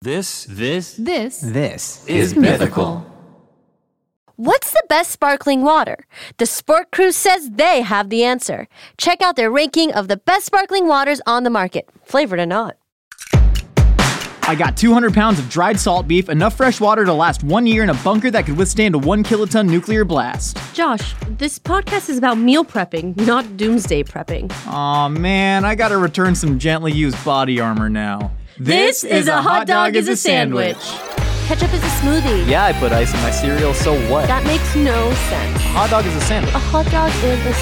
This is mythical. What's the best sparkling water? The Sport Cruise says they have the answer. Check out their ranking of the best sparkling waters on the market, flavored or not. I got 200 pounds of dried salt beef, enough fresh water to last 1 year in a bunker that could withstand a 1 kiloton nuclear blast. Josh, this podcast is about meal prepping, not doomsday prepping. Aw, man, I gotta return some gently used body armor now. This is a hot dog is a sandwich. Ketchup is a smoothie. Yeah, I put ice in my cereal, so what? That makes no sense. A hot dog is a sandwich. A hot dog is a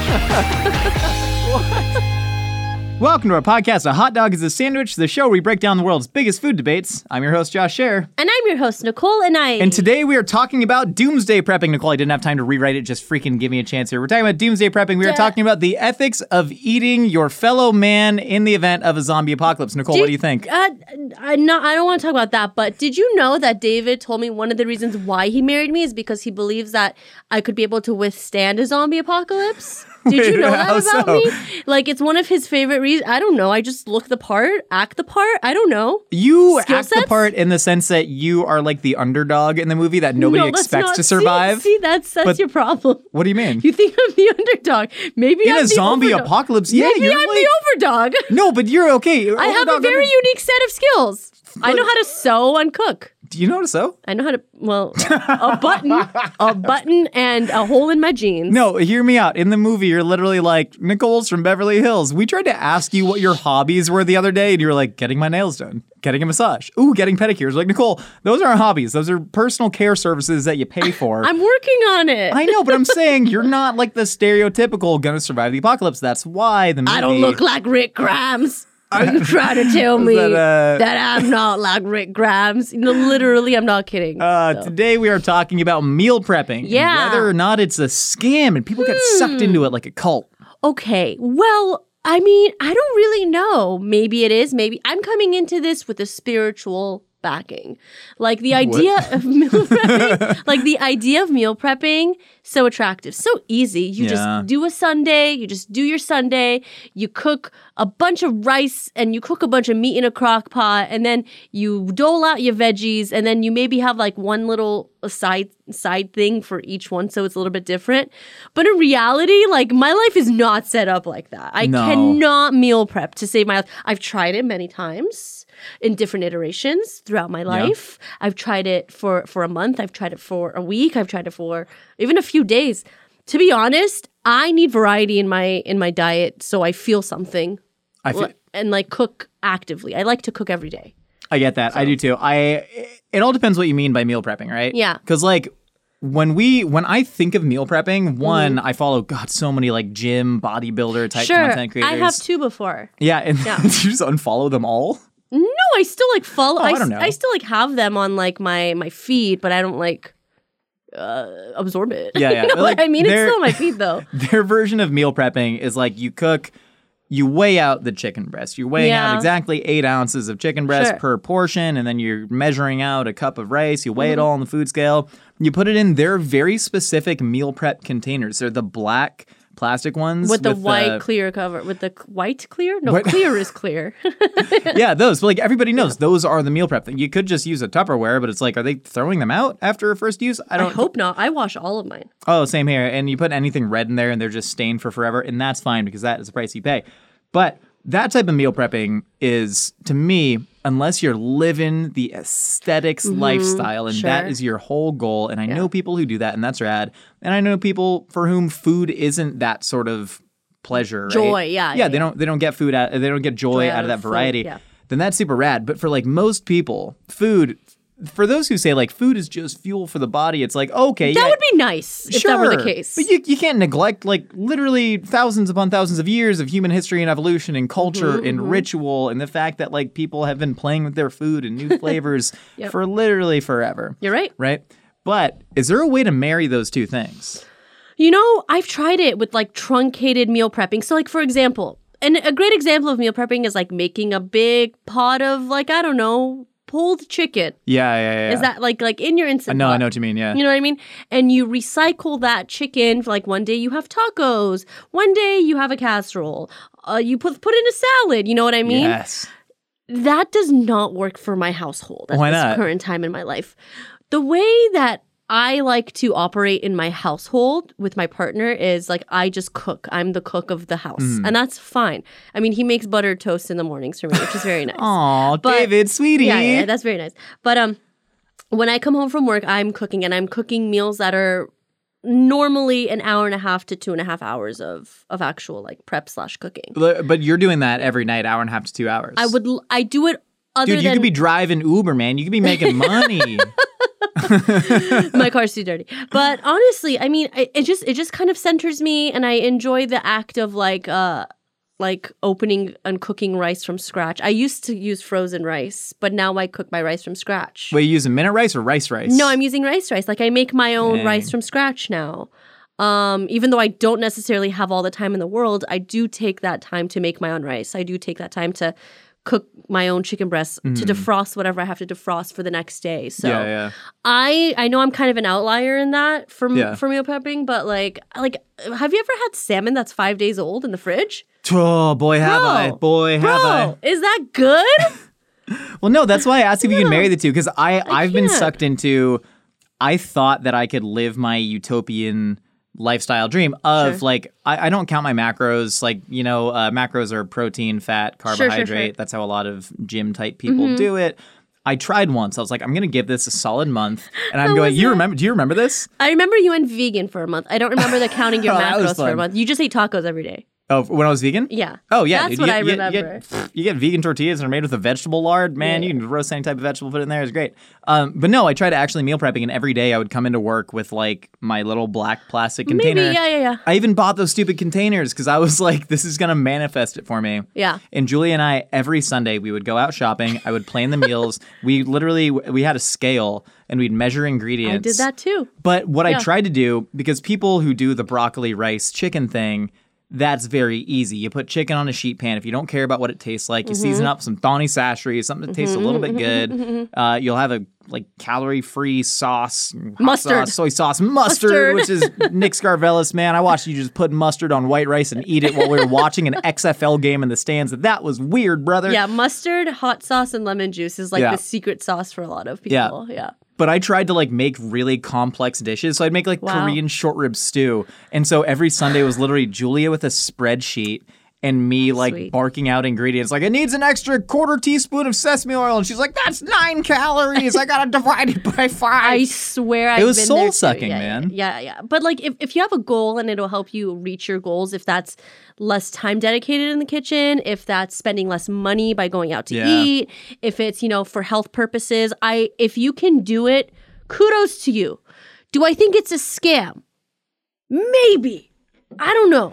sandwich. Welcome to our podcast, A Hot Dog is a Sandwich, the show where we break down the world's biggest food debates. I'm your host, Josh Scher. And I'm your host, Nicole, and today we are talking about doomsday prepping. Nicole, I didn't have time to rewrite it, just freaking give me a chance here. We're talking about doomsday prepping. We are talking about the ethics of eating your fellow man in the event of a zombie apocalypse. Nicole, what do you think? I don't want to talk about that, but did you know that David told me one of the reasons why he married me is because he believes that I could be able to withstand a zombie apocalypse? Did you know that about me? Like, it's one of his favorite reasons. I don't know. I just look the part, act the part. I don't know. You act the part in the sense that you are like the underdog in the movie that nobody expects to survive. See, that's your problem. What do you mean? You think I'm the underdog. Maybe in I'm a zombie apocalypse, yeah, Maybe I'm the overdog. No, but you're okay. I have a very unique set of skills. I know how to sew and cook. Do you know how to sew? I know how to, a button and a hole in my jeans. No, hear me out. In the movie, you're literally like, Nicole's from Beverly Hills. We tried to ask you what your hobbies were the other day, and you were like, getting my nails done, getting a massage, getting pedicures. Like, Nicole, those aren't hobbies. Those are personal care services that you pay for. I'm working on it. I know, but I'm saying you're not like the stereotypical gonna survive the apocalypse. That's why the movie... I don't look like Rick Grimes. Are you trying to tell me that I'm not like Rick Grimes? No, literally, I'm not kidding. Today we are talking about meal prepping. Yeah. And whether or not it's a scam and people get sucked into it like a cult. Okay, well, I mean, I don't really know. Maybe it is. Maybe I'm coming into this with a spiritual backing. Like the idea of meal prepping, so attractive, so easy. You just do a sundae, you just do your sundae, you cook a bunch of rice and you cook a bunch of meat in a crock pot, and then you dole out your veggies, and then you maybe have like one little side thing for each one, so it's a little bit different. But in reality, like, my life is not set up like that. I cannot meal prep to save my life. I've tried it many times in different iterations throughout my life. Yeah. I've tried it for a month. I've tried it for a week. I've tried it for even a few days. To be honest, I need variety in my diet so I feel something and like cook actively. I like to cook every day. I get that. So. I do too. It all depends what you mean by meal prepping, right? Yeah. Because like when I think of meal prepping, I follow so many like gym bodybuilder type content creators. I have two before. Yeah, and did you just unfollow them all? No, I still like follow. I don't know. I still like have them on like my feed, but I don't like absorb it. Yeah. You know what I mean? It's still on my feed though. Their version of meal prepping is like you cook. You weigh out the chicken breast. You're weighing out exactly 8 ounces of chicken breast per portion, and then you're measuring out a cup of rice. You weigh it all on the food scale. You put it in their very specific meal prep containers. They're the black plastic ones. With the white clear cover. With the white clear? No, clear is clear. Yeah, those. But like everybody knows, those are the meal prep thing. You could just use a Tupperware, but it's like, are they throwing them out after a first use? I hope not. I wash all of mine. Oh, same here. And you put anything red in there and they're just stained for forever. And that's fine because that is the price you pay. But that type of meal prepping is, to me, unless you're living the aesthetics lifestyle, and that is your whole goal. And I know people who do that, and that's rad. And I know people for whom food isn't that sort of pleasure, right? Joy, yeah. They don't get food out. They don't get joy out of that variety. Food, then that's super rad. But for like most people, food. For those who say, like, food is just fuel for the body, it's like, okay, that would be nice if that were the case. But you can't neglect, like, literally thousands upon thousands of years of human history and evolution and culture and ritual, and the fact that, like, people have been playing with their food and new flavors for literally forever. You're right. Right? But is there a way to marry those two things? You know, I've tried it with, like, truncated meal prepping. So, like, for example, and a great example of meal prepping is, like, making a big pot of, like, I don't know, pulled chicken. Yeah. Is that like in your Instant Pot? I know what you mean, yeah. You know what I mean? And you recycle that chicken. Like one day you have tacos. One day you have a casserole. You put in a salad. You know what I mean? Yes. that does not work for my household at Why this not? current time in my life. The way that I like to operate in my household with my partner is like I just cook. I'm the cook of the house. And that's fine. I mean, he makes buttered toast in the mornings for me, which is very nice. Aw, But- David, sweetie. Yeah, that's very nice. But when I come home from work, I'm cooking, and I'm cooking meals that are normally an hour and a half to 2.5 hours of actual like prep / cooking. But you're doing that every night, hour and a half to 2 hours. I do it other Dude, you than could be driving Uber, man. You could be making money. my car's too dirty. But honestly, I mean, it just kind of centers me, and I enjoy the act of like opening and cooking rice from scratch. I used to use frozen rice, but now I cook my rice from scratch. Wait, you using minute rice or rice? No, I'm using rice. Like I make my own Dang. rice from scratch now. Even though I don't necessarily have all the time in the world, I do take that time to make my own rice. I do take that time to cook my own chicken breasts, to defrost whatever I have to defrost for the next day. So Yeah. I know I'm kind of an outlier in that for Yeah. meal prepping, but like have you ever had salmon that's 5 days old in the fridge? Oh, boy, have I. Boy, have I. Bro, is that good? Well, no, that's why I asked if you can marry the two, because I've been can't. sucked into, I thought that I could live my utopian lifestyle dream of Sure. like, I don't count my macros. Like, macros are protein, fat, carbohydrate. Sure. That's how a lot of gym type people do it. I tried once. I was like, I'm going to give this a solid month. And I'm going, was do you that? remember this? I remember you went vegan for a month. I don't remember the counting your Oh, that was macros for a fun. month. You just ate tacos every day. Oh, when I was vegan? Yeah. Oh, yeah. That's dude. what I You remember. you get vegan tortillas that are made with a vegetable lard. Man, Yeah. you can roast any type of vegetable, put it in there. It's great. But no, I tried actually meal prepping, and every day I would come into work with like my little black plastic container. Maybe, yeah. I even bought those stupid containers because I was like, this is going to manifest it for me. Yeah. And Julie and I, every Sunday, we would go out shopping. I would plan the meals. We had a scale, and we'd measure ingredients. I did that too. But what I Yeah. tried to do, because people who do the broccoli, rice, chicken thing, that's very easy. You put chicken on a sheet pan. If you don't care about what it tastes like, you season up some thawny sashimi, something that tastes a little bit good. You'll have a like calorie-free sauce, hot Mustard. sauce, soy sauce, mustard, which is Nick Scarvelis, man. I watched you just put mustard on white rice and eat it while we were watching an XFL game in the stands. That was weird, brother. Yeah, mustard, hot sauce, and lemon juice is like Yeah. the secret sauce for a lot of people. Yeah. But I tried to like make really complex dishes. So I'd make like Wow. Korean short rib stew. And so every Sunday was literally Julia with a spreadsheet and me like Sweet. barking out ingredients. Like, it needs an extra quarter teaspoon of sesame oil. And she's like, that's 9 calories. I got to divide it by 5. I swear I've was been there too. soul-sucking, Yeah, man. Yeah. But like if you have a goal and it'll help you reach your goals, if that's less time dedicated in the kitchen, if that's spending less money by going out to Yeah. eat, if it's, for health purposes, if you can do it, kudos to you. Do I think it's a scam? Maybe. I don't know.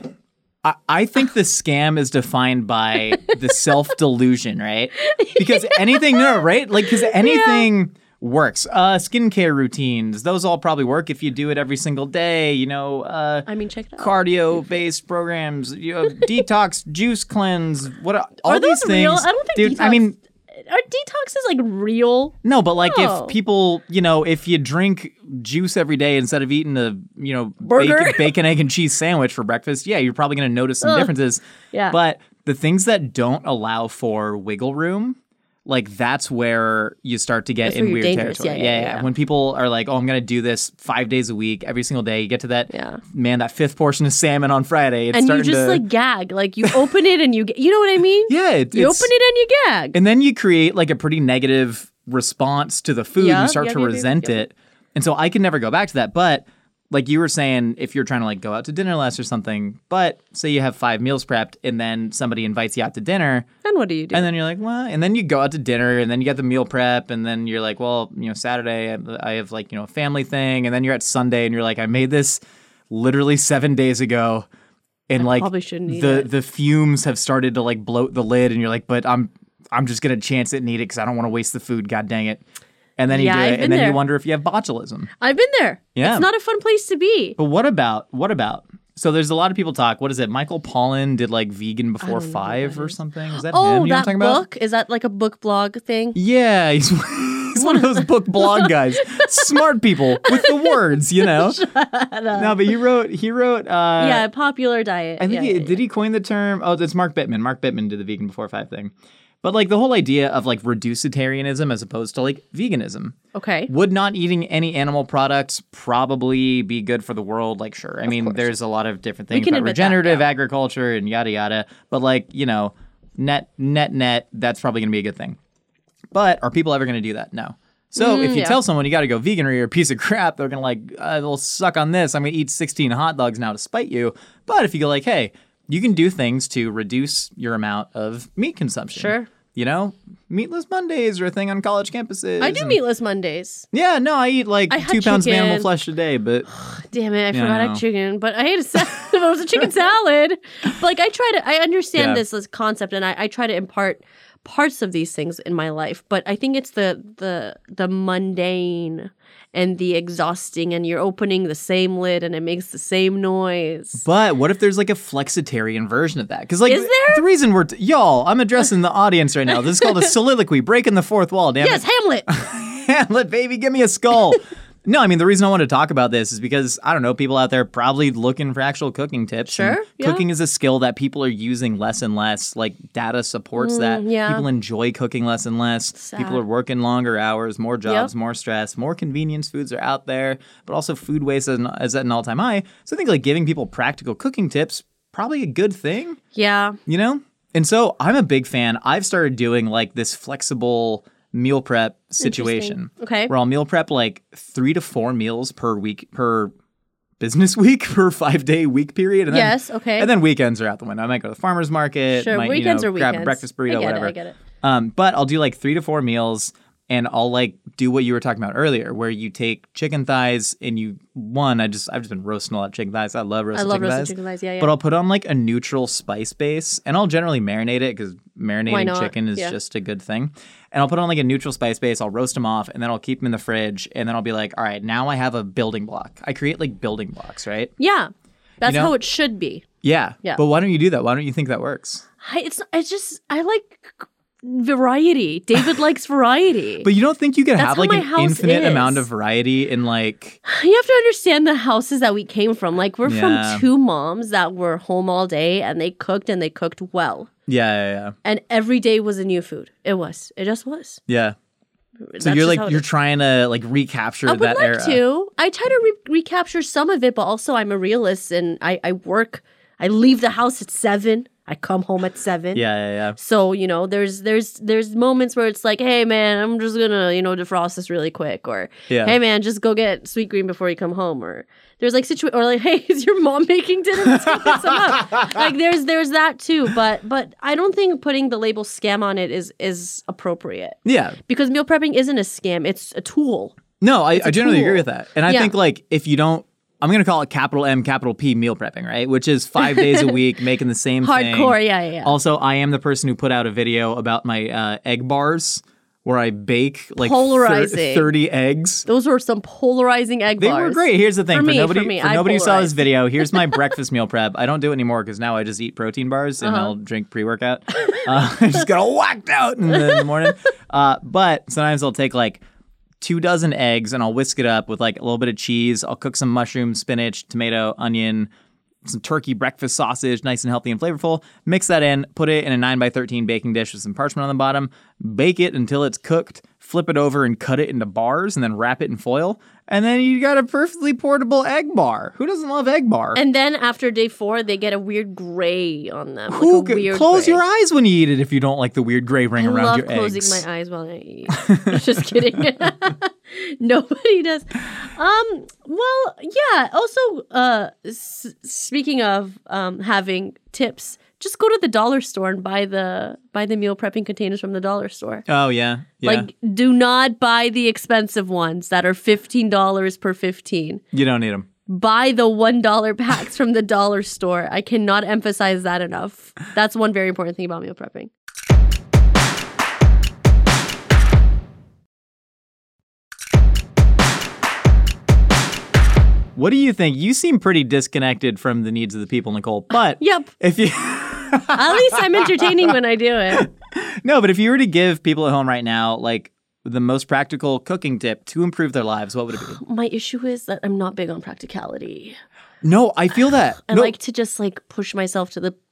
I think the scam is defined by the self-delusion, right? Because anything, right? Like, because anything works. Skincare routines, those all probably work if you do it every single day, I mean, check it out. cardio-based programs, detox, juice cleanse, all Are these those real? things. I don't think Dude, detox. I mean, Are detoxes like real? no, but like No. if people, if you drink juice every day instead of eating a, Burger? bacon, egg, and cheese sandwich for breakfast, yeah, you're probably going to notice some differences. Yeah. But the things that don't allow for wiggle room, like that's where you start to get That's where in you're weird dangerous. territory. Yeah. When people are like, oh, I'm going to do this 5 days a week, every single day, you get to that, Yeah. man, that 5th portion of salmon on Friday. It's And you starting just to, like gag. Like you open it and you know what I mean? yeah, You it's, open it and you gag. and then you create like a pretty negative response to the food. Yeah, You start yeah, to yeah, resent yeah. it. And so I can never go back to that. But like you were saying, if you're trying to like go out to dinner less or something, but say you have 5 meals prepped and then somebody invites you out to dinner, And what do you do? and then you're like, well, and then you go out to dinner and then you get the meal prep and then you're like, well, Saturday I have like, a family thing. And then you're at Sunday and you're like, I made this literally 7 days ago. And I like probably shouldn't eat the it. the fumes have started to like bloat the lid and you're like, but I'm just gonna chance it and eat it because I don't want to waste the food. God dang it! And then you Yeah, do I've it, been and then there. you wonder if you have botulism. I've been there. Yeah. It's not a fun place to be. But what about? So there's a lot of people talk. What is it? Michael Pollan did like vegan before don't know 5 who or that is. something. Is that Oh, him? You know what I'm that talking about? book? Is that like a book blog thing? Yeah, he's one of those book blog guys. Smart people with the words, No, but he wrote. Yeah, popular diet. I think yeah, did he coin the term? Oh, it's Mark Bittman. Mark Bittman did the vegan before 5 thing. But like the whole idea of like reducitarianism as opposed to like veganism. Okay. Would not eating any animal products probably be good for the world? Like, sure. I mean, there's a lot of different things can about admit that, regenerative yeah. agriculture and yada yada. But like, you know, net, that's probably going to be a good thing. But are people ever going to do that? No. So if you tell someone you got to go vegan or you're a piece of crap, they're going to like, they'll suck on this. I'm going to eat 16 hot dogs now to spite you. But if you go like, hey, you can do things to reduce your amount of meat consumption. Sure. You know, Meatless Mondays are a thing on college campuses. I do meatless Mondays. Yeah, no, I eat like I had 2 pounds of chicken. animal flesh a day, but Damn it, I Yeah, forgot I I know. had chicken, but I ate a salad. It was a chicken salad. But like I understand Yeah. this concept, and I try to impart parts of these things in my life. But I think it's the mundane and the exhausting, and you're opening the same lid and it makes the same noise. But what if there's like a flexitarian version of that? Because like Is there? the reason y'all, I'm addressing the audience right now. This is called a soliloquy, breaking the fourth wall. Damn Yes, it, Hamlet. Hamlet, baby, give me a skull. No, I mean the reason I want to talk about this is because I don't know, people out there probably looking for actual cooking tips. Sure, and yeah. Cooking is a skill that people are using less and less. Like data supports that. yeah. People enjoy cooking less and less. Sad. People are working longer hours, more jobs, more stress, more convenience foods are out there, but also food waste is at an all-time high. So I think like giving people practical cooking tips probably a good thing, Yeah. you know? And so I'm a big fan. I've started doing like this flexible meal prep situation. Okay. Where I'll meal prep like 3 to 4 meals per week, per business week, per 5-day week period. And Yes, then, okay. And then weekends are out the window. I might go to the farmer's market. Sure, might, weekends are grab a weekends. breakfast burrito, whatever. I get it. But I'll do like 3 to 4 meals, and I'll like do what you were talking about earlier, where you take chicken thighs and I've just been roasting a lot of chicken thighs. I love roasted chicken thighs. Yeah. But I'll put on like a neutral spice base, and I'll generally marinate it because Why marinating not? chicken is Yeah. just a good thing. And I'll put on like a neutral spice base. I'll roast them off, and then I'll keep them in the fridge. And then I'll be like, all right, now I have a building block. I create like building blocks, right? Yeah. That's You know? how it should be. Yeah. Yeah. But why don't you do that? Why don't you think that works? I like variety. David likes variety. But you don't think you could That's have how like my an house infinite is. amount of variety in like You have to understand the houses that we came from. Like we're Yeah. from 2 moms that were home all day, and they cooked well. yeah. And every day was a new food. It just was. Yeah. So That's you're just like how it you're is. trying to like recapture I would that like era. to. I try to recapture some of it, but also I'm a realist, and I work. I leave the house at 7. I come home at 7. Yeah. So, there's moments where it's like, hey man, I'm just gonna, defrost this really quick, or Yeah. hey man, just go get sweet green before you come home, or there's like or like, hey, is your mom making dinner? Let's go pick some up. Like there's that too, but I don't think putting the label scam on it is appropriate, Yeah. because meal prepping isn't a scam, it's a tool. No, I generally tool. agree with that. And I Yeah. think like if you don't I'm going to call it capital M, capital P meal prepping, right? Which is 5 days a week making the same thing. Hardcore, yeah. Also, I am the person who put out a video about my egg bars where I bake like Polarizing. 30 eggs. Those were some polarizing egg They bars. who great. Here's the thing. For me, nobody I who saw this polarized. video, here's my breakfast meal prep. I don't do it anymore because now I just eat protein bars and I'll drink pre-workout. I just got all whacked out in the morning. But sometimes I'll take like 2 dozen eggs and I'll whisk it up with like a little bit of cheese. I'll cook some mushrooms, spinach, tomato, onion, some turkey breakfast sausage, nice and healthy and flavorful. Mix that in, put it in a 9x13 baking dish with some parchment on the bottom. Bake it until it's cooked. Flip it over and cut it into bars and then wrap it in foil. And then you got a perfectly portable egg bar. Who doesn't love egg bar? And then after day 4, they get a weird gray on them. Who like a weird close gray. your eyes when you eat it if you don't like the weird gray ring I around love your closing eggs. my eyes while I eat. Just kidding. Nobody does. Well, yeah. Also, speaking of having tips, just go to the dollar store and buy the meal prepping containers from the dollar store. Oh yeah. Like, do not buy the expensive ones that are $15 per 15. You don't need them. Buy the $1 packs from the dollar store. I cannot emphasize that enough. That's one very important thing about meal prepping. What do you think? You seem pretty disconnected from the needs of the people, Nicole. But Yep. if you At least I'm entertaining when I do it. No, but if you were to give people at home right now like the most practical cooking tip to improve their lives, what would it be? My issue is that I'm not big on practicality. No, I feel that. I No. like to just like push myself to the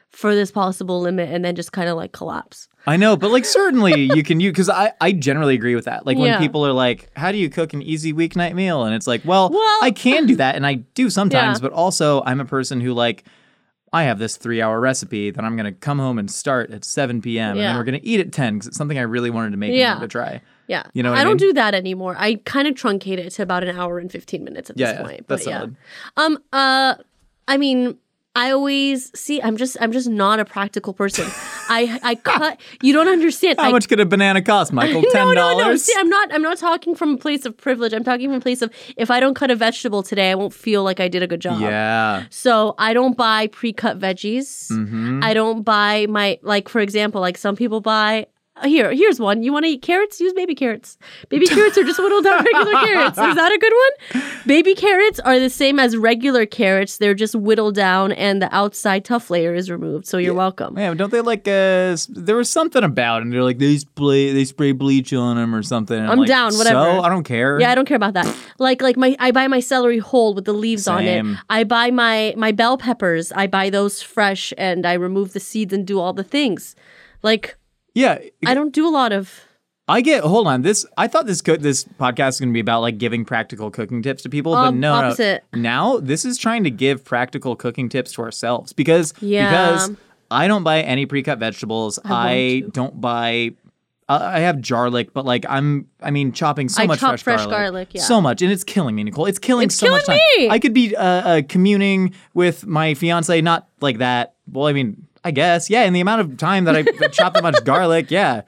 furthest possible limit and then just kind of like collapse. I know, but like certainly you can use, because I generally agree with that. Like when Yeah. people are like, how do you cook an easy weeknight meal? And it's like, well, I can do that. And I do sometimes, Yeah. but also I'm a person who like, I have this 3-hour recipe that I'm going to come home and start at 7 p.m. and then Yeah. we're going to eat at 10 because it's something I really wanted to make and Yeah. wanted to try. Yeah. You know what I I don't mean? do that anymore. I kind of truncate it to about an hour and 15 minutes at this point. that's But solid. I mean, I always see I'm just not a practical person. I cut you don't understand. How much could a banana cost, Michael? $10? No. See, I'm not talking from a place of privilege. I'm talking from a place of if I don't cut a vegetable today, I won't feel like I did a good job. Yeah. So I don't buy pre-cut veggies. Mm-hmm. I don't buy for example, like some people buy. Here's one. You want to eat carrots? Use baby carrots. Baby carrots are just whittled down regular carrots. Is that a good one? Baby carrots are the same as regular carrots. They're just whittled down and the outside tough layer is removed. So you're welcome. Yeah, don't they like, there was something about it, and they're like, they spray bleach on them or something. And I'm like, down, whatever. So? I don't care. Yeah, I don't care about that. I buy my celery whole with the leaves on it. Same. I buy my bell peppers. I buy those fresh and I remove the seeds and do all the things. Like, Yeah. I don't do a lot of. Hold on. I thought this podcast is going to be about like giving practical cooking tips to people, but no. Opposite. Now this is trying to give practical cooking tips to ourselves because Yeah. I don't buy any pre-cut vegetables. I don't buy. I have garlic, but like chopping so I much chop fresh fresh garlic, yeah. so much, and it's killing me, Nicole. It's killing It's so much killing time. me! I could be communing with my fiance, not like that. Well, I mean, I guess, yeah. In the amount of time that I chop that much garlic, yeah.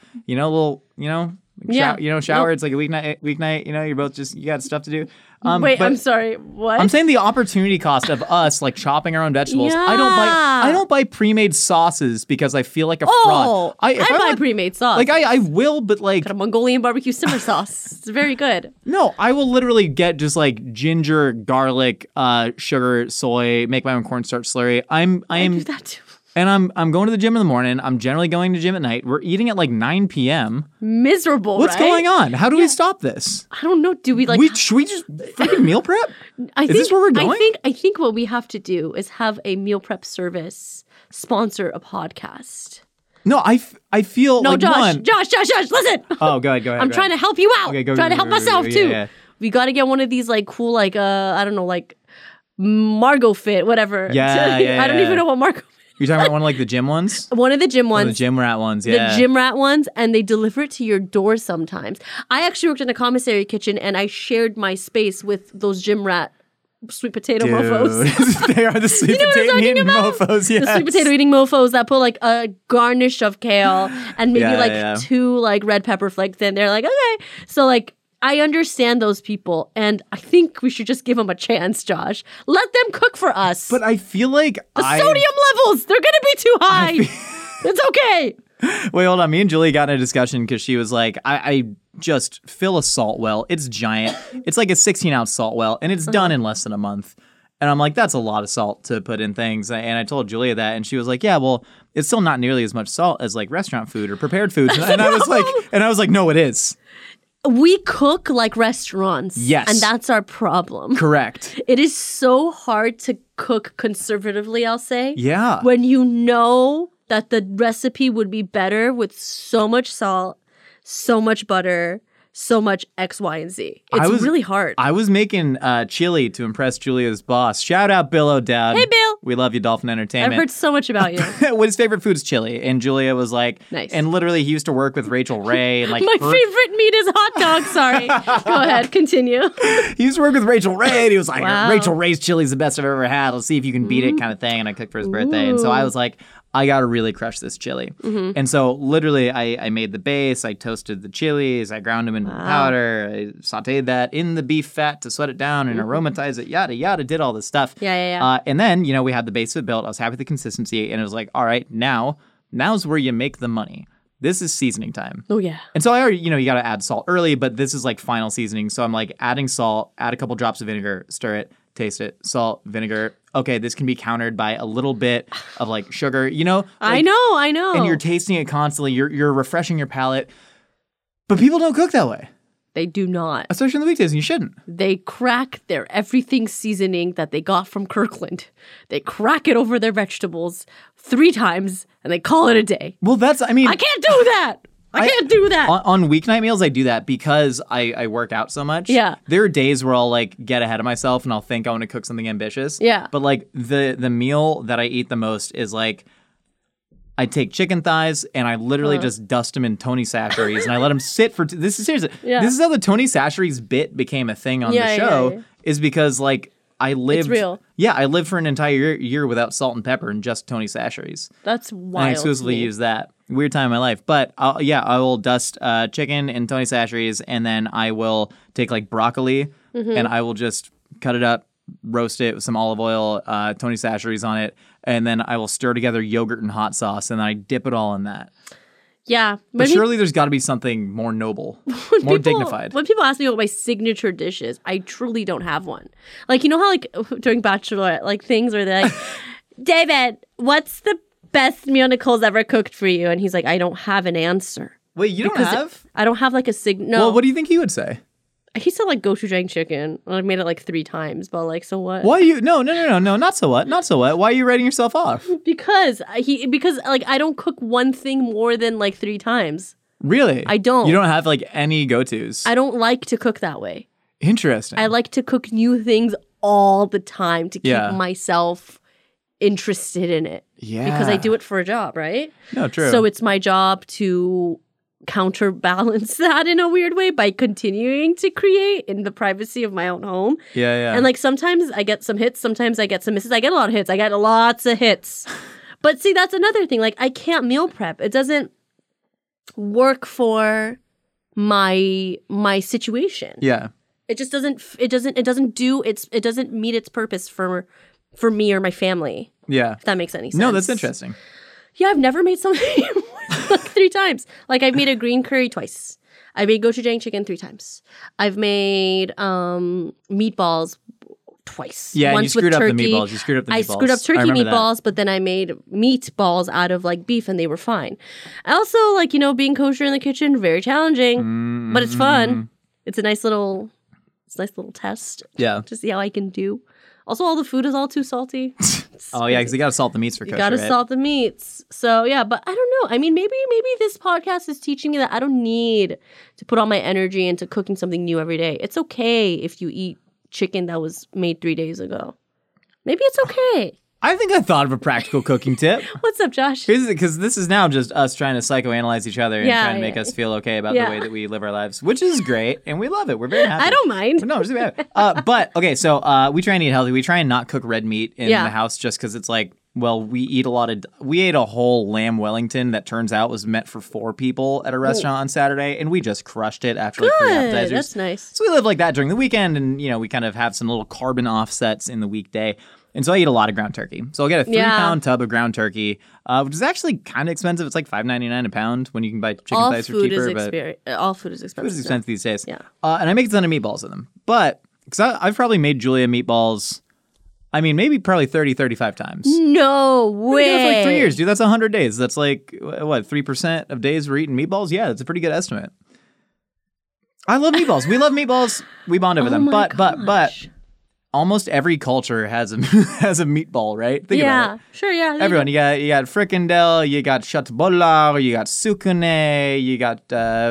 Shower. Nope. It's like a weeknight. You're both you got stuff to do. Wait, but I'm sorry. What? I'm saying the opportunity cost of us like chopping our own vegetables. Yeah. I don't buy pre-made sauces because I feel like a Oh, fraud. I buy pre-made sauce. Like I will, but like Got a Mongolian barbecue simmer sauce. It's very good. no, I will literally get just like ginger, garlic, sugar, soy, make my own cornstarch slurry. I Do am that too. and I'm going to the gym in the morning. I'm generally going to gym at night. We're eating at like 9 p.m. Miserable. What's right? going on? How do we stop this? I don't know. Do we like? Should we just freaking meal prep? I Is think, this where we're going? I think what we have to do is have a meal prep service sponsor a podcast. No, I feel No, like Josh, one. Josh, listen. Oh, go ahead. I'm trying to help you out. Okay, go. Trying to help myself too. Yeah. We got to get one of these like cool I don't know like Margot Fit whatever. Yeah, I don't even know what Margot. You're talking about one of like the gym ones? One of the gym One of ones. the gym rat ones, yeah. The gym rat ones, and they deliver it to your door sometimes. I actually worked in a commissary kitchen, and I shared my space with those gym rat sweet potato mofos. They are the sweet know what I'm potato talking eating about? mofos, yes. The sweet potato eating mofos that put like a garnish of kale and maybe Yeah. 2 like red pepper flakes in. They're like, okay. So like, I understand those people, and I think we should just give them a chance, Josh. Let them cook for us. But I feel like the sodium levels, they're going to be too high. It's okay. Wait, hold on. Me and Julie got in a discussion because she was like, I just fill a salt well. It's giant. It's like a 16-ounce salt well, and it's done in less than a month. And I'm like, that's a lot of salt to put in things. And I told Julia that, and she was like, yeah, well, it's still not nearly as much salt as like restaurant food or prepared foods. And I was like, no, it is. We cook like restaurants. Yes. And that's our problem. Correct. It is so hard to cook conservatively, I'll say. Yeah. When you know that the recipe would be better with so much salt, so much butter, so much X, Y, and Z. It's really hard. I was making chili to impress Julia's boss. Shout out Bill O'Dowd. Hey, Bill. We love you, Dolphin Entertainment. I've heard so much about you. What his favorite food is chili. And Julia was like, Nice. And literally he used to work with Rachel Ray. And like My favorite meat is hot dog. Sorry. Go ahead. Continue. He used to work with Rachel Ray, and he was like, Wow. Rachel Ray's chili is the best I've ever had. Let's see if you can beat it kind of thing. And I cooked for his birthday. And so I was like, I got to really crush this chili. And so literally I made the base. I toasted the chilies. I ground them into powder. I sauteed that in the beef fat to sweat it down and aromatize it, yada, yada, did all this stuff. Yeah. And then, we had the base of it built. I was happy with the consistency. And it was like, all right, now's where you make the money. This is seasoning time. Oh, yeah. And so I already, you got to add salt early, but this is like final seasoning. So I'm like adding salt, add a couple drops of vinegar, stir it, taste it, salt, vinegar. Okay, this can be countered by a little bit of like sugar, like, I know. and you're tasting it constantly. You're refreshing your palate. But people don't cook that way. They do not. Especially in the weekdays, and you shouldn't. They crack their everything seasoning that they got from Kirkland. They crack it over their vegetables 3 times and they call it a day. Well, I can't do that. I can't do that. On weeknight meals, I do that because I work out so much. Yeah. There are days where I'll like get ahead of myself and I'll think I want to cook something ambitious. Yeah. But like the meal that I eat the most is like I take chicken thighs and I literally just dust them in Tony Chachere's and I let them sit for. This is seriously. Yeah. This is how the Tony Chachere's bit became a thing on the show. Is because like I lived. It's real. Yeah, I lived for an entire year without salt and pepper and just Tony Chachere's. That's wild. I exclusively use that. Weird time in my life. But I will dust chicken in Tony Chachere's and then I will take like broccoli and I will just cut it up, roast it with some olive oil, Tony Chachere's on it, and then I will stir together yogurt and hot sauce and then I dip it all in that. Yeah. But surely there's got to be something more noble, more dignified. When people ask me what my signature dish is, I truly don't have one. Like, you know how like during Bachelorette, like things where they're like, David, what's the best meal Nicole's ever cooked for you? And he's like, I don't have an answer. Wait, you don't have? I don't have like a no. Well, what do you think he would say? He said like gochujang chicken. I made it like 3 times, but like, so what? Why are you? No, not so what? Not so what? Why are you writing yourself off? Because like I don't cook one thing more than like 3 times. Really? I don't. You don't have like any go-tos? I don't like to cook that way. Interesting. I like to cook new things all the time to keep myself interested in it. Yeah. Because I do it for a job, right? No, true. So it's my job to counterbalance that in a weird way by continuing to create in the privacy of my own home. Yeah. And like sometimes I get some hits, sometimes I get some misses. I get a lot of hits. I get lots of hits. But see, that's another thing. Like I can't meal prep. It doesn't work for my situation. Yeah. It just doesn't meet its purpose for me or my family. Yeah. If that makes any sense. No, that's interesting. Yeah, I've never made something like 3 times. Like I've made a green curry twice. I made gochujang chicken 3 times. I've made meatballs twice. Yeah, once and you screwed with up turkey. the meatballs. I screwed up turkey meatballs, but then I made meatballs out of like beef and they were fine. I also like, being kosher in the kitchen, very challenging, but it's fun. It's a nice little test. Yeah. To see how I can do. Also, all the food is all too salty. Oh, yeah, because you got to salt the meats for kosher, You got to salt the meats. So, yeah, but I don't know. I mean, maybe this podcast is teaching me that I don't need to put all my energy into cooking something new every day. It's okay if you eat chicken that was made 3 days ago. Maybe it's okay. I think I thought of a practical cooking tip. What's up, Josh? Because this is now just us trying to psychoanalyze each other and trying to make us feel okay about the way that we live our lives, which is great, and we love it. We're very happy. I don't mind. No, just but okay, so we try and eat healthy. We try and not cook red meat in the house just because it's like, well, we ate a whole lamb Wellington that turns out was meant for 4 people at a restaurant on Saturday, and we just crushed it after like 3 appetizers. That's nice. So we live like that during the weekend, and we kind of have some little carbon offsets in the weekday. And so I eat a lot of ground turkey. So I'll get a 3-pound tub of ground turkey, which is actually kind of expensive. It's like $5.99 a pound when you can buy chicken thighs for cheaper. All food is expensive. Food is expensive these days. Yeah. And I make a ton of meatballs in them. But because I've probably made Julia meatballs, maybe probably 30, 35 times. No way. That's like 3 years, dude. That's 100 days. That's like, what, 3% of days we're eating meatballs? Yeah, that's a pretty good estimate. I love meatballs. We love meatballs. We bond over them. But almost every culture has a meatball, right? Think about it. Sure, yeah. Everyone, you got fricandel, you got chatbolar, you got sukune, you got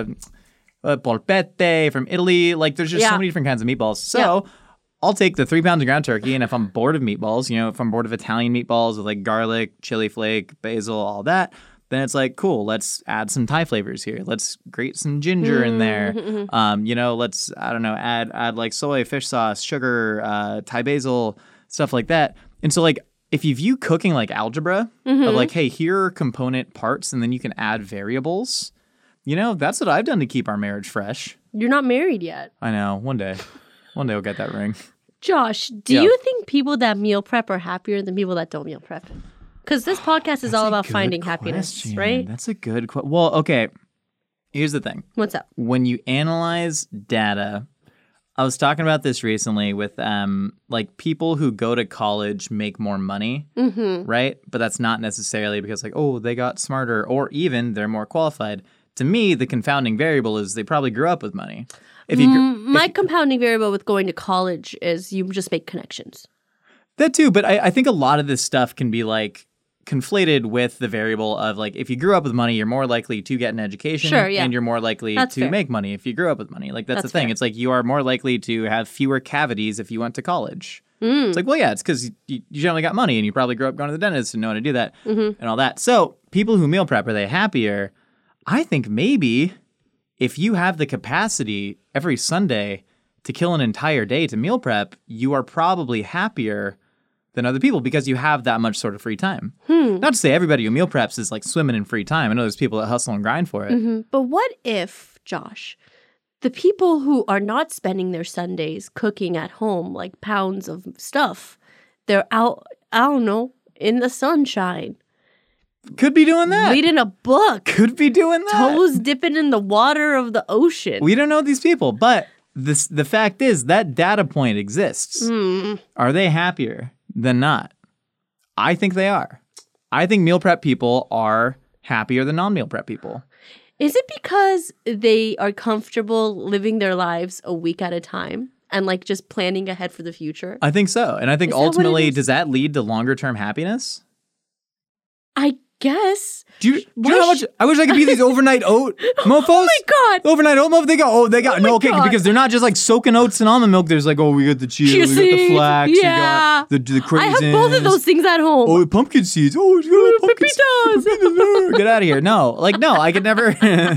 polpette from Italy. Like, there's just so many different kinds of meatballs. So I'll take the 3 pounds of ground turkey, and if I'm bored of meatballs, if I'm bored of Italian meatballs with like garlic, chili flake, basil, all that, then it's like, cool, let's add some Thai flavors here. Let's grate some ginger in there. Let's, I don't know, add like soy, fish sauce, sugar, Thai basil, stuff like that. And so like, if you view cooking like algebra, of like, hey, here are component parts, and then you can add variables, that's what I've done to keep our marriage fresh. You're not married yet. I know. One day we'll get that ring. Josh, do you think people that meal prep are happier than people that don't meal prep? Because this podcast is all about finding happiness, right? That's a good question. Well, okay. Here's the thing. What's up? When you analyze data, I was talking about this recently with like people who go to college make more money, right? But that's not necessarily because like, oh, they got smarter or even they're more qualified. to me, the confounding variable is they probably grew up with money. If you My compounding variable with going to college is you just make connections. That too, but I think a lot of this stuff can be like conflated with the variable of like if you grew up with money, you're more likely to get an education, Sure, yeah. and you're more likely That's to fair. make money if you grew up with money. Like that's the thing. fair. It's like you are more likely to have fewer cavities if you went to college. It's like, well, yeah, it's because you generally got money and you probably grew up going to the dentist and know how to do that and all that. So people who meal prep, are they happier? I think maybe if you have the capacity every Sunday to kill an entire day to meal prep, you are probably happier than other people because you have that much sort of free time. Not to say everybody who meal preps is like swimming in free time. I know there's people that hustle and grind for it. But what if, Josh, the people who are not spending their Sundays cooking at home like pounds of stuff, they're out, I don't know, in the sunshine, Could be doing that. reading a book, Could be doing that. toes dipping in the water of the ocean. We don't know these people, but the fact is that data point exists. Are they happier than not? I think they are. I think meal prep people are happier than non-meal prep people. Is it because they are comfortable living their lives a week at a time and like just planning ahead for the future? I think so. And I think Is that what it ultimately, is? does that lead to longer term happiness? I guess. Do you know how much I wish I could be these overnight oat mofos? Oh my God. Overnight oat mofos, they got no, okay, God. because they're not just like soaking oats and almond milk. There's like, oh, we got the chia, we got the seeds, flax, yeah. we got the craisins. I have both of those things at home. Oh, pumpkin seeds. Oh, we got pumpkin Pepitas. seeds. Get out of here. No, I could never.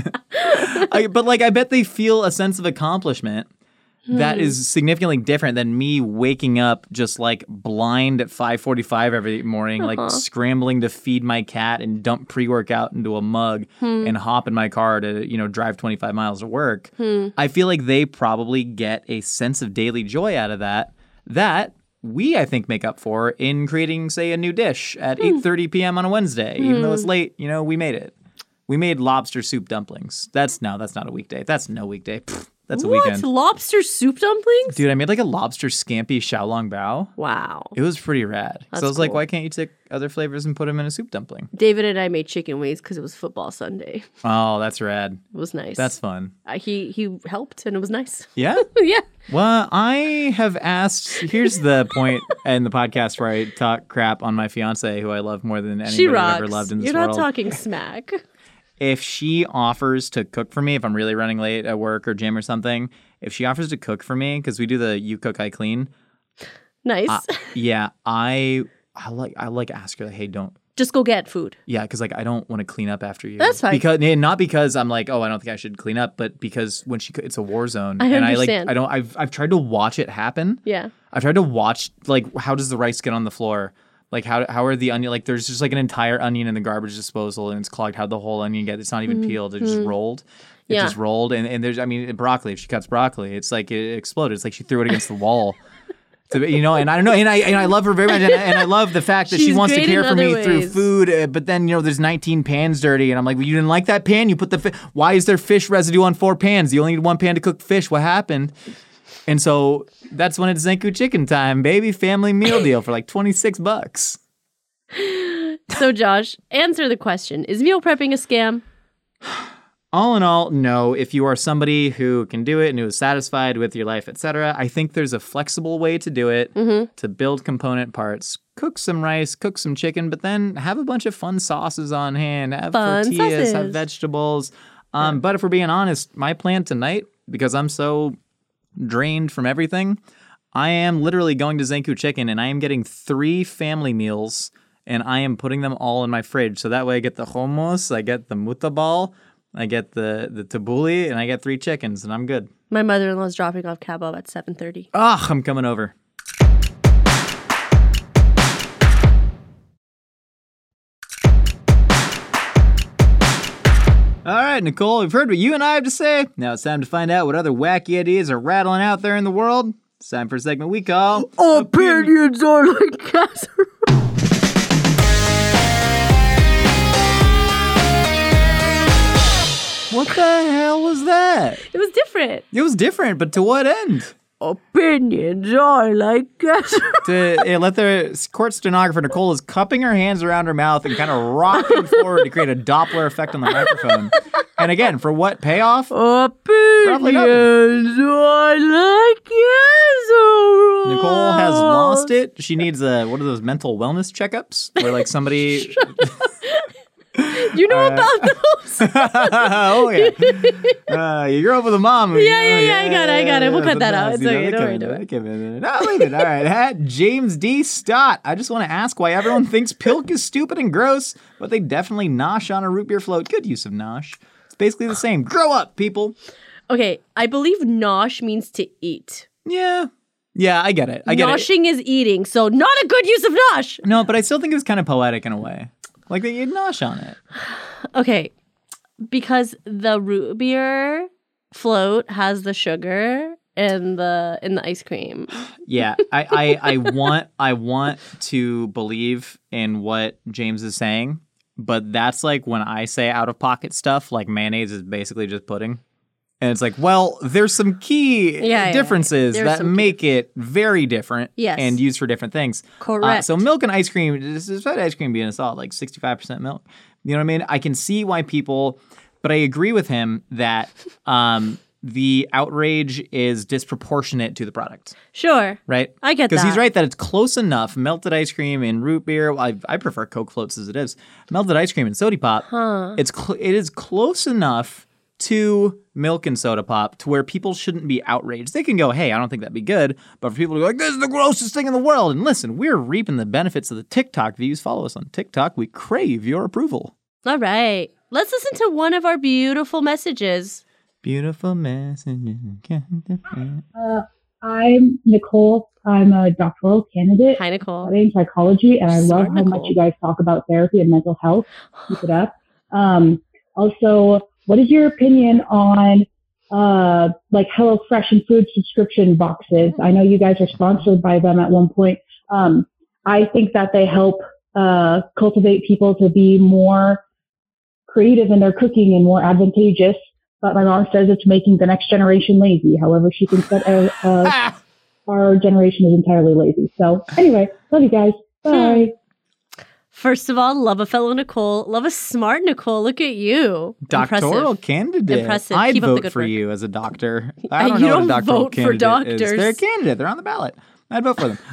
But I bet they feel a sense of accomplishment that is significantly different than me waking up just like blind at 5:45 every morning, like scrambling to feed my cat and dump pre-workout into a mug and hop in my car to, drive 25 miles to work. I feel like they probably get a sense of daily joy out of that we, I think, make up for in creating, say, a new dish at 8:30 p.m. on a Wednesday. Even though it's late, we made it. We made lobster soup dumplings. That's not a weekday. That's no weekday. Pfft, that's a weekend. What? Lobster soup dumplings? Dude, I made like a lobster scampi xiaolong bao. Wow. It was pretty rad. That's So I was like, cool. why can't you take other flavors and put them in a soup dumpling? David and I made chicken wings because it was football Sunday. Oh, that's rad. It was nice. That's fun. He helped and it was nice. Yeah? Yeah. Well, I have asked, here's the point in the podcast where I talk crap on my fiance, who I love more than She anybody I've rocks. ever loved in this You're world. not talking smack. If she offers to cook for me, if I'm really running late at work or gym or something, if she offers to cook for me, because we do the you cook, I clean. Nice. Yeah, I ask her, like, hey, don't. Just go get food. Yeah, because I don't want to clean up after you. That's fine. Because not because I'm like, oh, I don't think I should clean up, but because when it's a war zone, I and understand. I've tried to watch it happen. Yeah. I've tried to watch like how does the rice get on the floor. Like how are the onion, like there's just like an entire onion in the garbage disposal and it's clogged. How'd the whole onion get? It's not even peeled. It just rolled. It Yeah. just rolled. And there's, broccoli, if she cuts broccoli, it's like it exploded. It's like she threw it against the wall. And I don't know. And I love her very much. And I love the fact that she She's wants to great care in for me other through ways. food. But then, there's 19 pans dirty. And I'm like, well, you didn't like that pan? You put the why is there fish residue on 4 pans? You only need 1 pan to cook fish. What happened? And so that's when it's Zenku chicken time, baby. Family meal deal for like $26. So, Josh, answer the question. Is meal prepping a scam? All in all, no. If you are somebody who can do it and who is satisfied with your life, etc., I think there's a flexible way to do it, to build component parts. Cook some rice, cook some chicken, but then have a bunch of fun sauces on hand. Have Fun tortillas, have sauces. vegetables. But if we're being honest, my plan tonight, because I'm so drained from everything, I am literally going to Zenku Chicken and I am getting 3 family meals and I am putting them all in my fridge. So that way I get the hummus, I get the mutabal, I get the tabbouleh, and I get 3 chickens, and I'm good. My mother-in-law's dropping off kebab at 7:30. Ah, I'm coming over. All right, Nicole, we've heard what you and I have to say. Now it's time to find out what other wacky ideas are rattling out there in the world. It's time for a segment we call... Opinions are like casserole. What the hell was that? It was different. It was different, but to what end? Opinions are like Let the court stenographer, Nicole, is cupping her hands around her mouth and kind of rocking forward to create a Doppler effect on the microphone. And again, for what payoff? Opinions are like Nicole has lost it. She needs what are those mental wellness checkups? Where like somebody... You know about those? Oh, yeah. You grew up with a mom. Yeah, I got it. We'll cut that out. It's okay. Don't worry. No, leave it. All right. At James D. Stott, I just want to ask why everyone thinks pilk is stupid and gross, but they definitely nosh on a root beer float. Good use of nosh. It's basically the same. Grow up, people. Okay, I believe nosh means to eat. Yeah, I get it. Noshing is eating, so not a good use of nosh. No, but I still think it's kind of poetic in a way. Like that you'd nosh on it. Okay, because the root beer float has the sugar in the ice cream. Yeah, I want to believe in what James is saying, but that's like when I say out of pocket stuff, like mayonnaise is basically just pudding. And it's like, well, there's some key differences that make it very different and used for different things. Correct. So milk and ice cream, despite ice cream being a solid, like 65% milk. You know what I mean? I can see why people, but I agree with him that the outrage is disproportionate to the product. Sure. Right? I get that. Because he's right that it's close enough. Melted ice cream and root beer. I prefer Coke floats as it is. Melted ice cream and soda pop. It is close enough to milk and soda pop to where people shouldn't be outraged. They can go, hey, I don't think that'd be good. But for people to go like, this is the grossest thing in the world. And listen, we're reaping the benefits of the TikTok views. Follow us on TikTok. We crave your approval. All right. Let's listen to one of our beautiful messages. Beautiful messages. I'm Nicole. I'm a doctoral candidate. Hi, Nicole. Studying psychology, and I love how Nicole. much you guys talk about therapy and mental health. Keep it up. Also, what is your opinion on like HelloFresh and food subscription boxes? I know you guys are sponsored by them at one point. I think that they help cultivate people to be more creative in their cooking and more advantageous. But my mom says it's making the next generation lazy. However, she thinks that our generation is entirely lazy. So anyway, love you guys. Bye. First of all, love a fellow Nicole. Love a smart Nicole. Look at you. Doctoral candidate. Impressive. I'd Keep up the vote good for work. you as a doctor. I don't You know what don't a doctoral vote for candidate doctors. is. They're a candidate. They're on the ballot. I'd vote for them.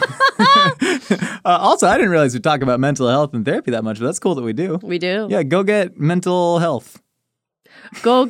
Also, I didn't realize we talk about mental health and therapy that much, but that's cool that we do. We do. Yeah, go get mental health. Go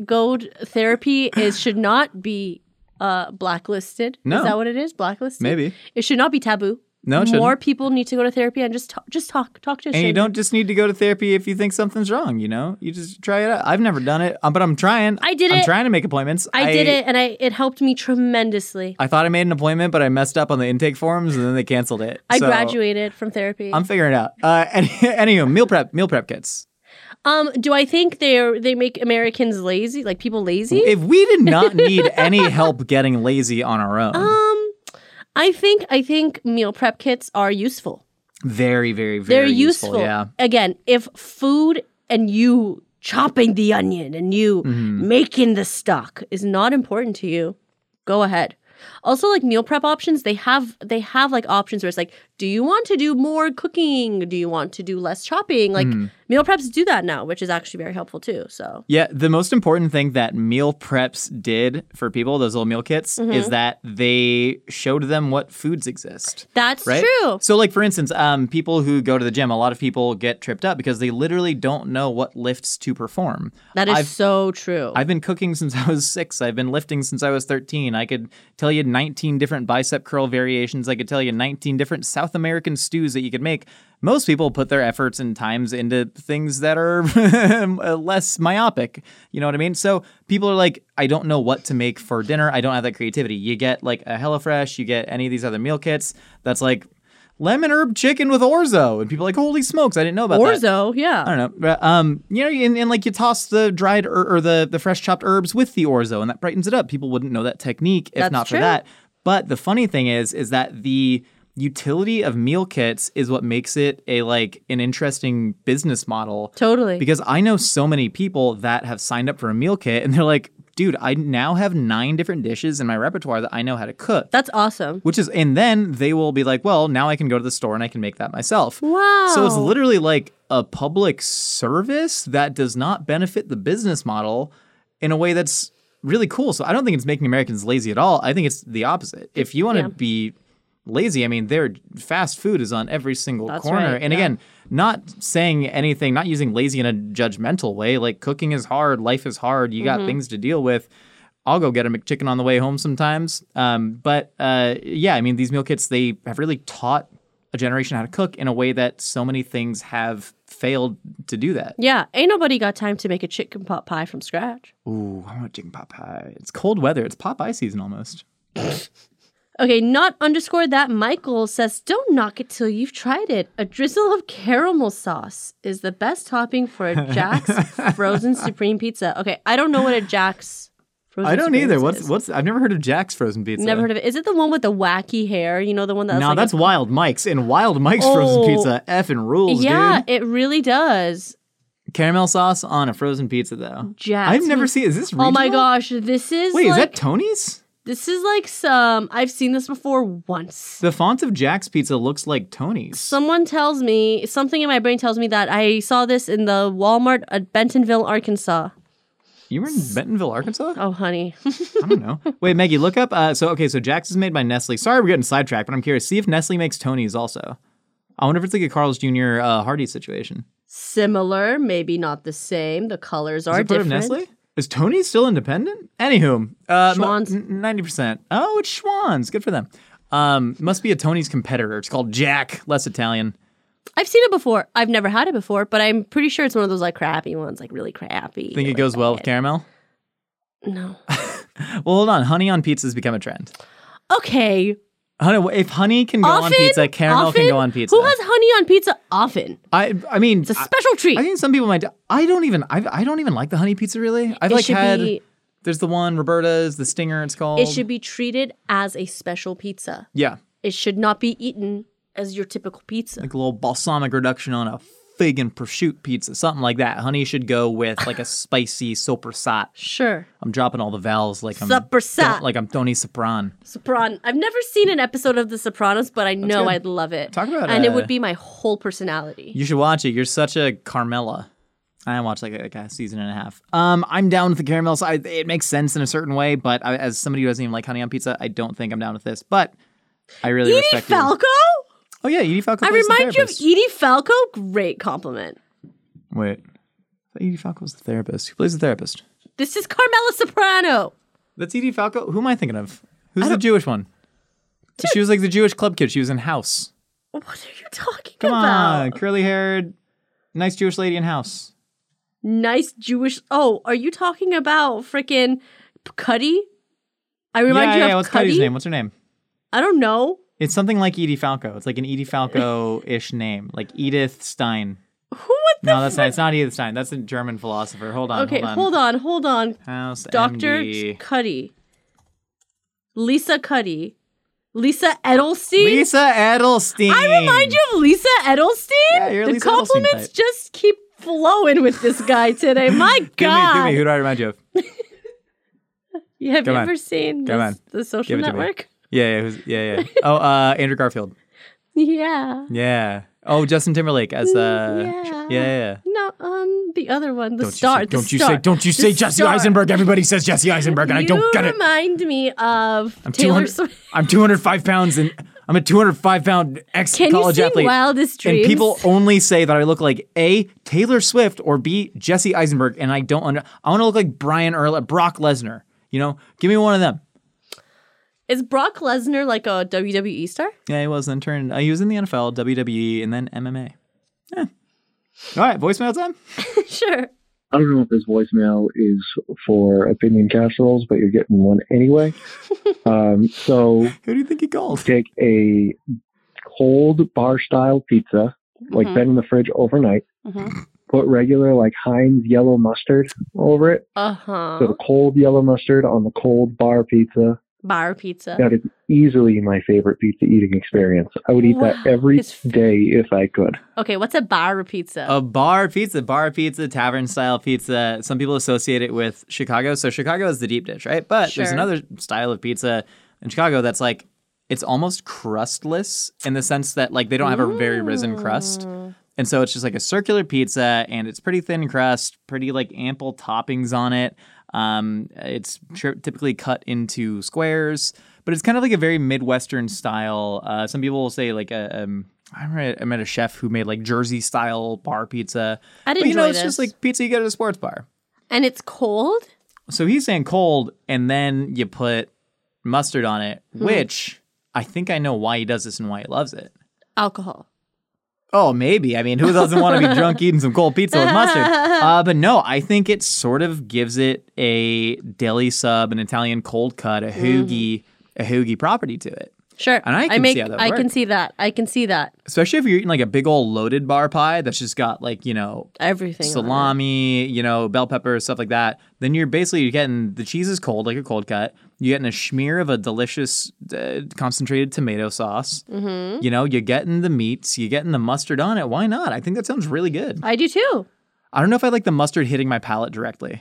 therapy should not be blacklisted. No. Is that what it is? Blacklisted? Maybe. It should not be taboo. No, it More shouldn't. people need to go to therapy and just talk to a stranger. And you don't just need to go to therapy if you think something's wrong, you know? You just try it out. I've never done it, but I'm trying. I did I'm it. trying to make appointments. I did it, and it helped me tremendously. I thought I made an appointment, but I messed up on the intake forms, and then they canceled it. I So graduated from therapy. I'm figuring it out. Anywho, meal prep kits. Do I think they make Americans lazy, like people lazy? If we did not need any help getting lazy on our own. I think meal prep kits are useful. Very, very, very They're useful. useful. Yeah. Again, if food and you chopping the onion and you making the stock is not important to you, go ahead. Also, like meal prep options, they have like options where it's like, do you want to do more cooking? Do you want to do less chopping? Like meal preps do that now, which is actually very helpful too. So Yeah, the most important thing that meal preps did for people, those little meal kits, is that they showed them what foods exist. that's Right? true. So, like, for instance, people who go to the gym, a lot of people get tripped up because they literally don't know what lifts to perform. That is so true. I've been cooking since I was 6. I've been lifting since I was 13. I could tell you 19 different bicep curl variations. I could tell you 19 different South American stews that you could make. Most people put their efforts and times into things that are less myopic. You know what I mean? So people are like, I don't know what to make for dinner. I don't have that creativity. You get like a HelloFresh, you get any of these other meal kits that's like lemon herb chicken with orzo. And people are like, holy smokes, I didn't know about that. Orzo, yeah. I don't know. But, and like you toss the dried or the fresh chopped herbs with the orzo and that brightens it up. People wouldn't know that technique if That's not for true. that. But the funny thing is that the utility of meal kits is what makes it an interesting business model. Totally. Because I know so many people that have signed up for a meal kit and they're like, dude, I now have 9 different dishes in my repertoire that I know how to cook. That's awesome. And then they will be like, well, now I can go to the store and I can make that myself. Wow. So it's literally like a public service that does not benefit the business model in a way that's really cool. So I don't think it's making Americans lazy at all. I think it's the opposite. If you want to be lazy, I mean, their fast food is on every single corner. Right, and again, not saying anything, not using lazy in a judgmental way. Like cooking is hard, life is hard. You got things to deal with. I'll go get a McChicken on the way home sometimes. But I mean, these meal kits, they have really taught a generation how to cook in a way that so many things have failed to do that. Yeah, ain't nobody got time to make a chicken pot pie from scratch. Ooh, I want a chicken pot pie. It's cold weather. It's pot pie season almost. Okay, not underscore that. Michael says, don't knock it till you've tried it. A drizzle of caramel sauce is the best topping for a Jack's Frozen Supreme Pizza. Okay, I don't know what a Jack's Frozen I don't Supreme either. is. What's? I've never heard of Jack's Frozen Pizza. Never heard of it. Is it the one with the wacky hair? You know, the one that's No, like that's Wild Mike's. And Wild Mike's Frozen Pizza effing rules, yeah, dude. it really does. Caramel sauce on a frozen pizza, though. Jack's. I've never seen. Is this regional? Oh my gosh, this is Wait, is like, that Tony's? This is like some, I've seen this before once. The font of Jack's Pizza looks like Tony's. Something in my brain tells me that I saw this in the Walmart at Bentonville, Arkansas. You were in Bentonville, Arkansas? Oh, honey. I don't know. Wait, Maggie, look up. So Jack's is made by Nestle. Sorry we're getting sidetracked, but I'm curious. See if Nestle makes Tony's also. I wonder if it's like a Carl's Jr. Hardee's situation. Similar, maybe not the same. The colors are Is it part different. of Nestle? Is Tony still independent? Anywho. Schwann's. 90%. Oh, it's Schwann's. Good for them. Must be a Tony's competitor. It's called Jack. Less Italian. I've seen it before. I've never had it before, but I'm pretty sure it's one of those like crappy ones, like really crappy. Think it goes well with caramel? No. Well, hold on. Honey on pizza has become a trend. Okay. Honey, if honey can go on pizza, caramel can go on pizza. Who has honey on pizza often? I mean, It's a special treat. I think some people might. I don't even like the honey pizza really. I've like had. There's the one Roberta's, the Stinger. It's called. It should be treated as a special pizza. Yeah, It should not be eaten as your typical pizza. like a little balsamic reduction on a fig and prosciutto pizza, something like that. Honey should go with like a spicy sopressata. Sure. I'm dropping all the vowels like I'm Sopressata. like I'm Tony Sopran. Sopran. I've never seen an episode of The Sopranos, but I know good. I'd love it. Talk about and it would be my whole personality. You should watch it. You're such a Carmela. I watched like a season and a half. I'm down with the caramel. So it makes sense in a certain way, but as somebody who doesn't even like honey on pizza, I don't think I'm down with this. But I really Edie respect you. Falco? Oh yeah, Edie Falco. I plays the remind you of therapist. Edie Falco? Great compliment. Wait, I thought Edie Falco was the therapist. Who plays the therapist? This is Carmela Soprano. That's Edie Falco. Who am I thinking of? Who's the Jewish one? She was like the Jewish club kid. She was in House. What are you talking Come about? on, curly-haired, nice Jewish lady in House. Nice Jewish. Oh, are you talking about freaking Cuddy? I remind you of What's Cuddy. Cuddy's name? What's her name? I don't know. It's something like Edie Falco. It's like an Edie Falco-ish name, like Edith Stein. Who would No, that's not. It's not Edith Stein. That's a German philosopher. Hold on. Okay, hold on. House Dr. MD. Cuddy. Lisa Cuddy. Lisa Edelstein? Lisa Edelstein. I remind you of Lisa Edelstein? Yeah, you're the Lisa Edelstein compliments type. just keep flowing with this guy today. My Give God. me. Who do I remind you of? Have you Come on. ever seen Come on. the Social Give it to me. Network? Yeah. Oh, Andrew Garfield. Yeah. Yeah. Oh, Justin Timberlake as Yeah. No, the other one, the star. Don't you say Jesse Eisenberg. Everybody says Jesse Eisenberg, and I don't get it. You remind me of I'm Taylor 200 Swift. I'm 205 pounds, and I'm a 205-pound Can you ex-college sing athlete. Wildest Dreams? And people only say that I look like A, Taylor Swift, or B, Jesse Eisenberg, and I don't I want to look like Brock Lesnar. You know, give me one of them. Is Brock Lesnar like a WWE star? Yeah, he was. Then turned. He was in the NFL, WWE, and then MMA. Yeah. All right, voicemail time. Sure. I don't know if this voicemail is for opinion casseroles, but you're getting one anyway. So Who do you think he called? take a cold bar-style pizza, like been in the fridge overnight, put regular like Heinz yellow mustard over it. Uh-huh. So the cold yellow mustard on the cold bar pizza. Bar pizza. easily my favorite pizza eating experience. I would eat that every day if I could. Okay, what's a bar pizza? A bar pizza, tavern style pizza. Some people associate it with Chicago. So Chicago is the deep dish, right? But there's another style of pizza in Chicago that's like, it's almost crustless in the sense that like they don't have a very risen crust. And so it's just like a circular pizza and it's pretty thin crust, pretty like ample toppings on it. It's typically cut into squares, but it's kind of like a very Midwestern style. Some people will say like I met a chef who made like Jersey style bar pizza. I'd enjoy enjoy it's just like pizza you get at a sports bar. And it's cold? So he's saying cold, and then you put mustard on it, which I think I know why he does this and why he loves it. Alcohol. Oh, maybe. I mean, who doesn't want to be drunk eating some cold pizza with mustard? But no, I think it sort of gives it a deli sub, an Italian cold cut, a hoagie property to it. Sure. And I can see how that I works. can see that. I can see that. Especially if you're eating like a big old loaded bar pie that's just got like, you know, everything. Salami, you know, bell pepper, stuff like that. Then you're getting the cheese is cold, like a cold cut. You're getting a smear of a delicious concentrated tomato sauce. Mm-hmm. You know, you're getting the meats, you're getting the mustard on it. Why not? I think that sounds really good. I do too. I don't know if I like the mustard hitting my palate directly.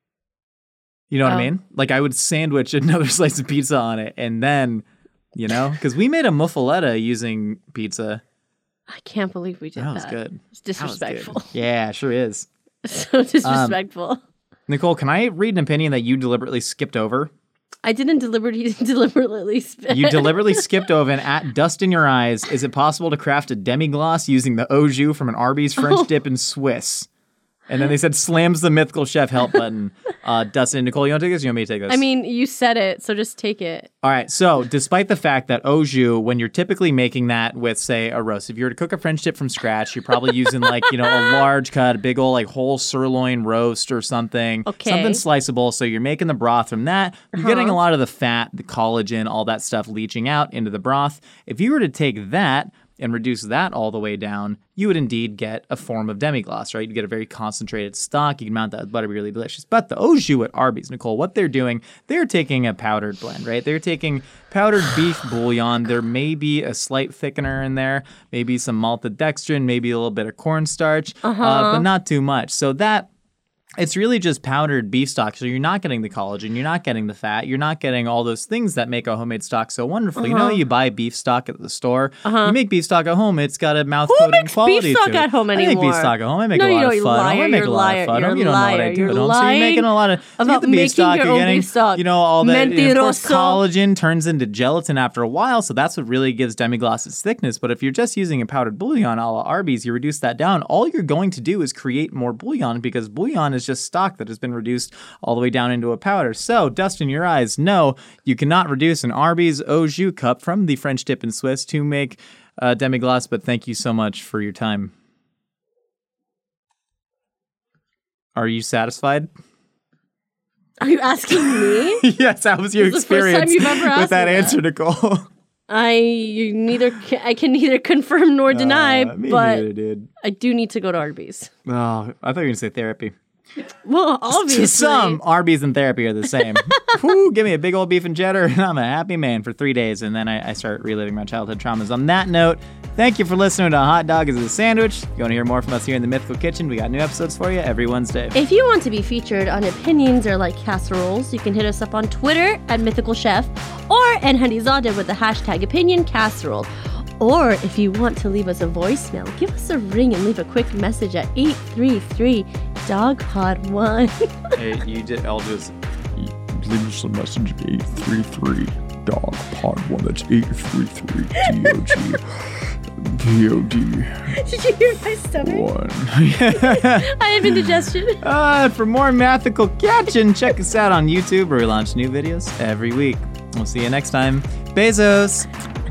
You know what I mean? Like I would sandwich another slice of pizza on it and then, you know, because we made a muffaletta using pizza. I can't believe we did that. That was good. It's disrespectful. Yeah, sure is. So disrespectful. Nicole, can I read an opinion that you deliberately skipped over? I didn't deliberately spit. You deliberately skipped over and at Dust in Your Eyes. Is it possible to craft a demi-glace using the au jus from an Arby's French dip in Swiss? And then they said slams the mythical chef help button. Dustin, Nicole, you want to take this? Or you want me to take this? I mean, you said it, so just take it. All right. So despite the fact that au jus, when you're typically making that with, say, a roast, if you were to cook a French dip from scratch, you're probably using like, you know, a large cut, a big old like whole sirloin roast or something. Okay. Something sliceable. So you're making the broth from that. You're getting a lot of the fat, the collagen, all that stuff leaching out into the broth. If you were to take that and reduce that all the way down, you would indeed get a form of demi-glace, right? You get a very concentrated stock. You can mount that with butter, be really delicious. But the au jus at Arby's, Nicole, what they're doing, they're taking a powdered blend, right? They're taking powdered beef bouillon. There may be a slight thickener in there, maybe some maltodextrin, maybe a little bit of cornstarch, but not too much. So that it's really just powdered beef stock. So you're not getting the collagen, you're not getting the fat, you're not getting all those things that make a homemade stock so wonderful. You know, you buy beef stock at the store. You make beef stock at home, it's got a mouth-coating quality beef stock to it. at home anymore? I make beef stock at home. I make No, a you lot don't, of you fun. liar. I make You're a lot of liar. fun. You're You don't know what I liar. do You're at home. So you're making a lot of you about get the beef making stock. your You're own getting, beef stock. you know, all that. And of course, Mentiroso. collagen turns into gelatin after a while, so that's what really gives demi-glace its thickness. But if you're just using a powdered bouillon a la Arby's, you reduce that down. All you're going to do is create more bouillon because bouillon is just stock that has been reduced all the way down into a powder. So, Dust in Your Eyes, no, you cannot reduce an Arby's au jus cup from the French dip in Swiss to make demi-glace, but thank you so much for your time. Are you satisfied? Are you asking me? Yes, how was your This is the first time experience you've ever asked with that me that. answer, Nicole? I can neither confirm nor deny, Me but neither, dude. I do need to go to Arby's. Oh, I thought you were going to say therapy. Well, obviously. To some, Arby's and therapy are the same. Whew, give me a big old beef and cheddar, and I'm a happy man for 3 days, and then I start reliving my childhood traumas. On that note, thank you for listening to Hot Dog is a Sandwich. If you want to hear more from us here in the Mythical Kitchen, we got new episodes for you every Wednesday. If you want to be featured on Opinions or Like Casseroles, you can hit us up on Twitter at Mythical Chef or Enhadizadeh with the hashtag Opinion Casserole. Or if you want to leave us a voicemail, give us a ring and leave a quick message at 833-DOGPOD1. Hey, you did. I'll just. Leave us a message at 833-DOG-POD1. That's 833-DOG-POD1. Did you hear my stomach? I have indigestion. For more Mythical Kitchen, check us out on YouTube where we launch new videos every week. We'll see you next time. Bezos!